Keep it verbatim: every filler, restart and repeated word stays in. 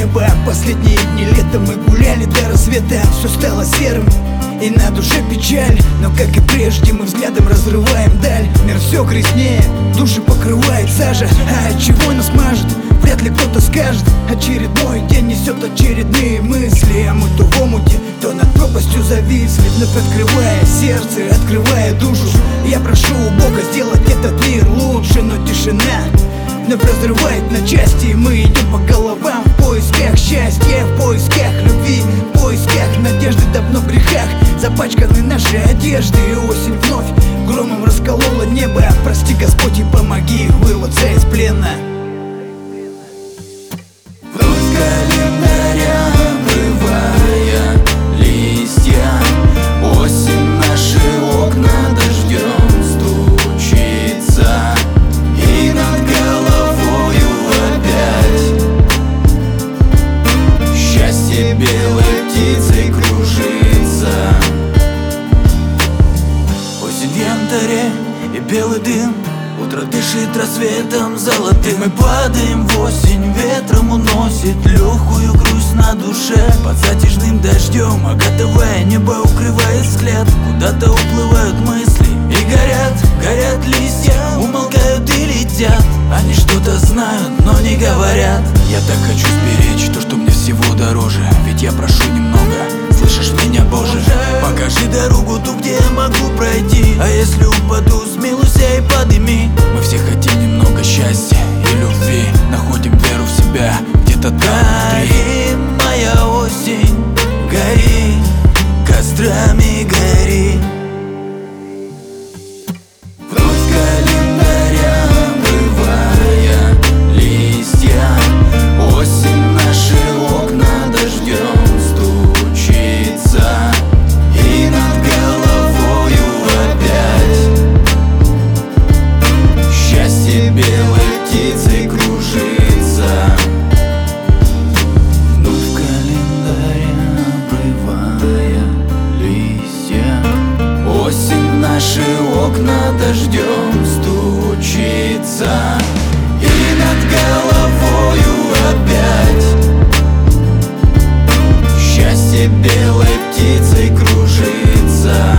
небо. Последние дни лета мы гуляли до рассвета. Все стало серым и на душе печаль, но как и прежде мы взглядом разрываем даль. Мир все грязнее, души покрывает сажа. А от чего нас мажет, вряд ли кто-то скажет. Очередной день несет очередные мысли, а мы то в омуте, то над пропастью зависли. Вновь открывая сердце, открывая душу, я прошу у Бога сделать этот мир лучше. Но тишина вновь разрывает на части, и мы идем по головам в поисках счастья, в поисках любви, в поисках надежды. Давно в грехах запачканы наши одежды, и осень вновь громом расколола небо. Прости, Господь, и помоги вырваться из плена. Вновь календаря обрывая листья, осень наши окна дождем стучится, и над головою опять счастье белой птицей кружится. Осень в янтаре и белый дым, утро дышит рассветом золотым. Мы падаем в осень, ветром уносит легкую грусть на душе. Под затяжным дождем агатовое небо укрывает взгляд. Куда-то уплывают мысли и горят, горят листья, умолкают и летят. Они что-то знают, но не говорят. Я так хочу сберечь то, что мне всего дороже, ведь я прошу немного, слышишь меня, Боже? Покажи дорогу ту, где я могу пройти, а если упаду, смилуйся и подними. Мы все хотим немного счастья и любви, находим веру в себя где-то там внутри. Моя осень, гори, кострами гори. Вновь календаря обрывая листья, осень наши окна дождем стучится, и над головою опять счастье белой птицей кружится. Вновь календаря обрывая листья, осень наши окна дождем стучится, и над головою опять счастье белой птицей кружится.